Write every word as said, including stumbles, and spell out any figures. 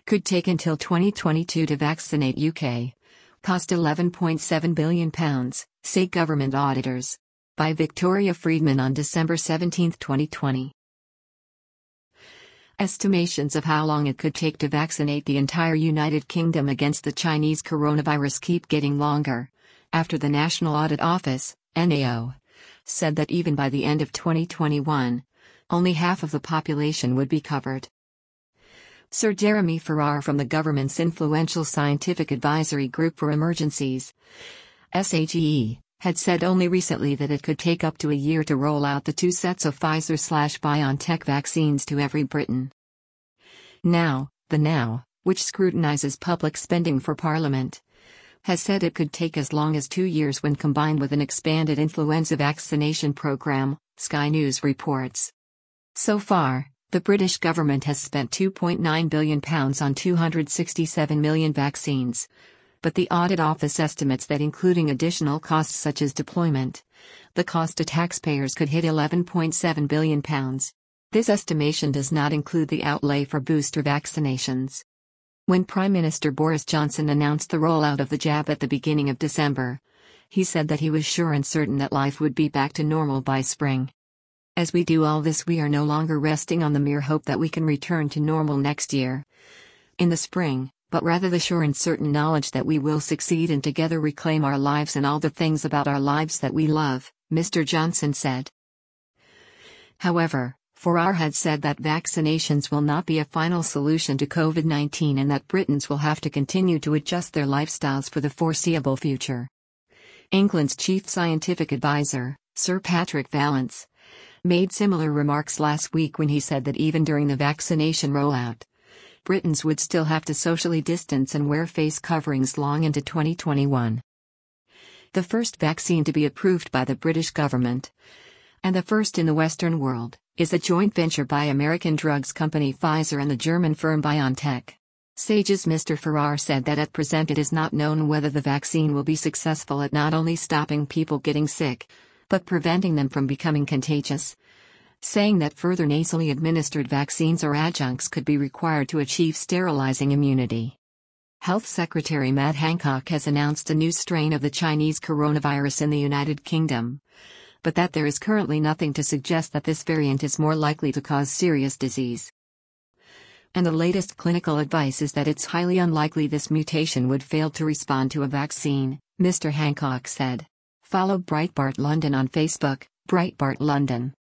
Could take until twenty twenty-two to vaccinate U K. Cost eleven point seven billion pounds, say government auditors. By Victoria Friedman on December seventeenth, twenty twenty. Estimations of how long it could take to vaccinate the entire United Kingdom against the Chinese coronavirus keep getting longer, after the National Audit Office, N A O, said that even by the end of twenty twenty-one, only half of the population would be covered. Sir Jeremy Farrar from the government's influential Scientific Advisory Group for Emergencies, S A G E, had said only recently that it could take up to a year to roll out the two sets of Pfizer-BioNTech vaccines to every Briton. Now, the Now, which scrutinises public spending for Parliament, has said it could take as long as two years when combined with an expanded influenza vaccination programme, Sky News reports. So far, the British government has spent two point nine billion pounds on two hundred sixty-seven million vaccines. But the Audit Office estimates that including additional costs such as deployment, the cost to taxpayers could hit eleven point seven billion pounds. This estimation does not include the outlay for booster vaccinations. When Prime Minister Boris Johnson announced the rollout of the jab at the beginning of December, he said that he was sure and certain that life would be back to normal by spring. As we do all this, we are no longer resting on the mere hope that we can return to normal next year, in the spring, but rather the sure and certain knowledge that we will succeed and together reclaim our lives and all the things about our lives that we love, Mister Johnson said. However, Farrar had said that vaccinations will not be a final solution to COVID nineteen and that Britons will have to continue to adjust their lifestyles for the foreseeable future. England's chief scientific advisor, Sir Patrick Vallance, made similar remarks last week when he said that even during the vaccination rollout, Britons would still have to socially distance and wear face coverings long into twenty twenty-one. The first vaccine to be approved by the British government, and the first in the Western world, is a joint venture by American drugs company Pfizer and the German firm BioNTech. SAGE's Mister Farrar said that at present it is not known whether the vaccine will be successful at not only stopping people getting sick, but preventing them from becoming contagious, saying that further nasally administered vaccines or adjuncts could be required to achieve sterilizing immunity. Health Secretary Matt Hancock has announced a new strain of the Chinese coronavirus in the United Kingdom, but that there is currently nothing to suggest that this variant is more likely to cause serious disease. And the latest clinical advice is that it's highly unlikely this mutation would fail to respond to a vaccine, Mister Hancock said. Follow Breitbart London on Facebook, Breitbart London.